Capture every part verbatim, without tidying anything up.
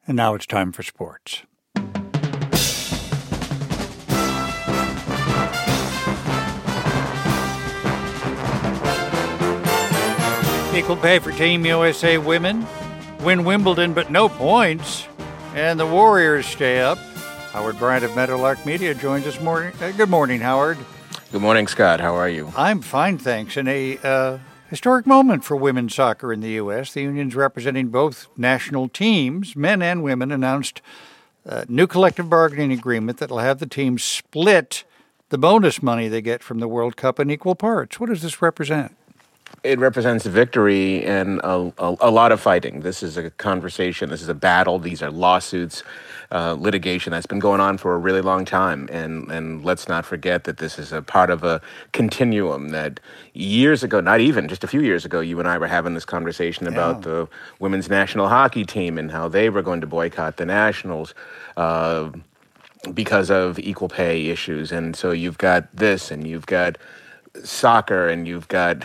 And now it's time for sports. Equal pay for Team U S A women. Win Wimbledon, but no points. And the Warriors stay up. Howard Bryant of Meadowlark Media joins us morning. Uh, good morning, Howard. Good morning, Scott. How are you? I'm fine, thanks. In a uh, historic moment for women's soccer in the U S, the unions representing both national teams, men and women, announced a new collective bargaining agreement that will have the teams split the bonus money they get from the World Cup in equal parts. What does this represent? It represents a victory and a, a, a lot of fighting. This is a conversation. This is a battle. These are lawsuits, uh, litigation that's been going on for a really long time. And, and let's not forget that this is a part of a continuum that years ago, not even, just a few years ago, you and I were having this conversation yeah. about the women's national hockey team and how they were going to boycott the Nationals uh, because of equal pay issues. And so you've got this, and you've got soccer, and you've got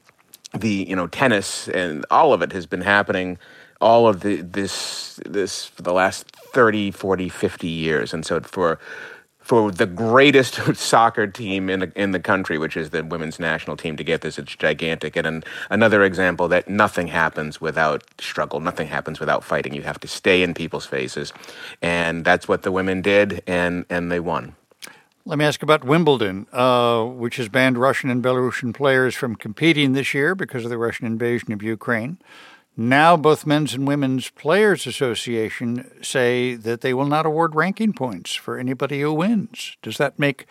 the, you know, tennis, and all of it has been happening, all of the, this, this for the last thirty, forty, fifty years. And so for, for the greatest soccer team in the, in the country, which is the women's national team, to get this, it's gigantic. And an, another example that nothing happens without struggle. Nothing happens without fighting. You have to stay in people's faces. And that's what the women did, and, and they won. Let me ask about Wimbledon, uh, which has banned Russian and Belarusian players from competing this year because of the Russian invasion of Ukraine. Now both Men's and Women's Players Association say that they will not award ranking points for anybody who wins. Does that make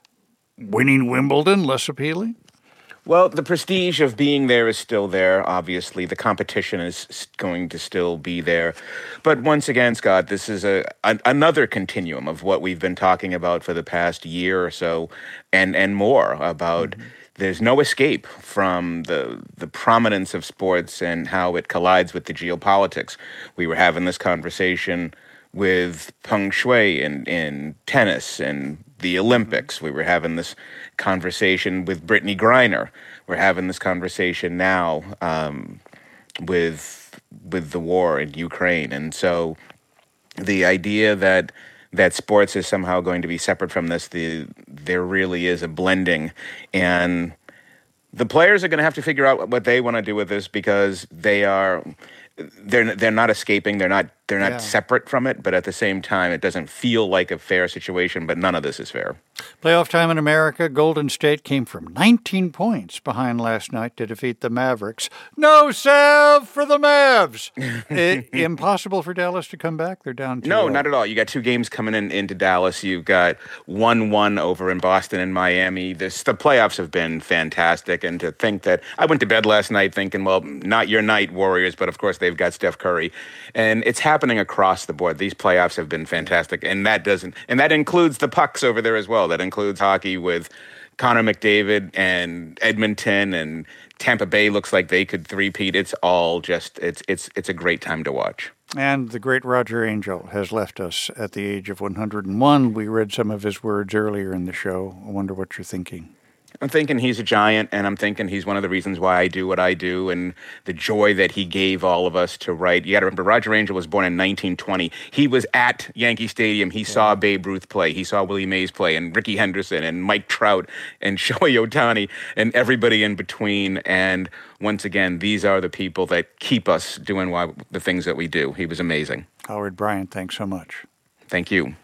winning Wimbledon less appealing? Well, the prestige of being there is still there, obviously. The competition is going to still be there. But once again, Scott, this is a, a another continuum of what we've been talking about for the past year or so, and, and more about mm-hmm. there's no escape from the the prominence of sports and how it collides with the geopolitics. We were having this conversation with Peng Shuai in, in tennis and the Olympics. We were having this conversation with Brittany Griner. We're having this conversation now um, with with the war in Ukraine. And so the idea that that sports is somehow going to be separate from this, the there really is a blending. And the players are going to have to figure out what they want to do with this, because they are they're they're not escaping. They're not they're not yeah. separate from it. But at the same time, it doesn't feel like a fair situation. But none of this is fair. Playoff time in America. Golden State came from nineteen points behind last night to defeat the Mavericks. No salve for the Mavs. it, impossible for Dallas to come back. They're down two oh. No, not at all. You got two games coming in into Dallas. You've got one one over in Boston and Miami. This the playoffs have been fantastic. And to think that I went to bed last night thinking, well, not your night, Warriors, but of course they've got Steph Curry, and it's happening across the board. These playoffs have been fantastic, and that doesn't and that includes the pucks over there as well. That includes hockey with Connor McDavid and Edmonton, and Tampa Bay looks like they could three-peat. It's all just it's it's it's a great time to watch. And the great Roger Angel has left us at the age of one hundred and one. We read some of his words earlier in the show. I wonder what you're thinking. I'm thinking he's a giant, and I'm thinking he's one of the reasons why I do what I do, and the joy that he gave all of us to write. You got to remember, Roger Angel was born in nineteen twenty. He was at Yankee Stadium. He yeah. saw Babe Ruth play. He saw Willie Mays play, and Ricky Henderson, and Mike Trout, and Shohei Ohtani, and everybody in between. And once again, these are the people that keep us doing why, the things that we do. He was amazing. Howard Bryant, thanks so much. Thank you.